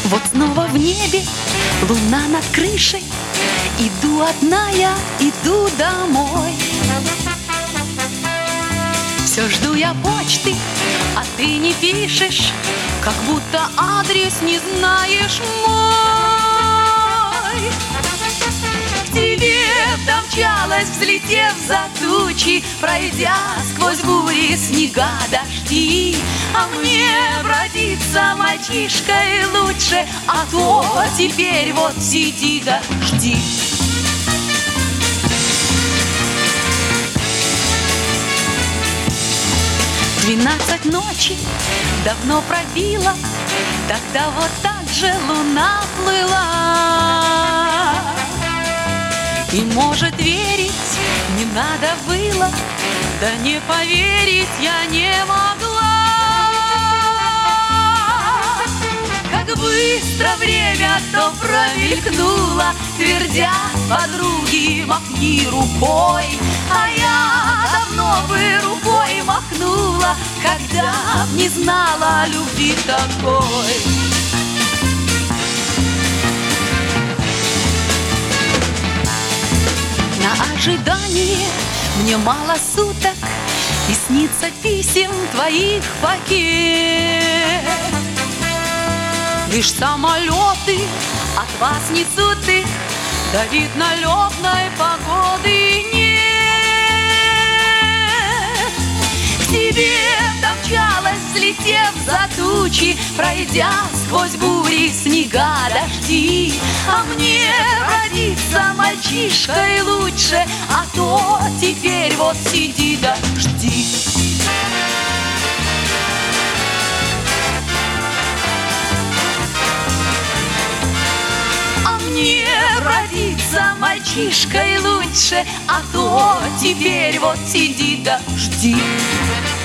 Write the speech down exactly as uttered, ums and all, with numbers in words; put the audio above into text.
Вот снова в небе, луна над крышей. Иду одна я, иду домой. Все жду я почты, а ты не пишешь, как будто адрес не знаешь мой. К тебе домчалась, взлетев за тучи, пройдя сквозь бури, снега, дожди. А мне родиться мальчишкой лучше, а то теперь вот сиди да жди. Двенадцать ночи давно пробила, тогда вот так же луна плыла. И, может, верить не надо было, да не поверить я не могла. Как быстро время то промелькнуло, твердя подруги, махни рукой. А я давно бы рукой махнула, когда б не знала любви такой. На ожидание мне мало суток, и снится писем твоих пакет. Лишь самолеты от вас несут их, да вид налетной погоды нет. К тебе домчалась, взлетев за тучи, пройдя сквозь бури, снега, дожди. А мне родиться мальчишкой лучше, а то теперь вот сиди да жди. А мне родиться мальчишкой лучше, а то теперь вот сиди да жди.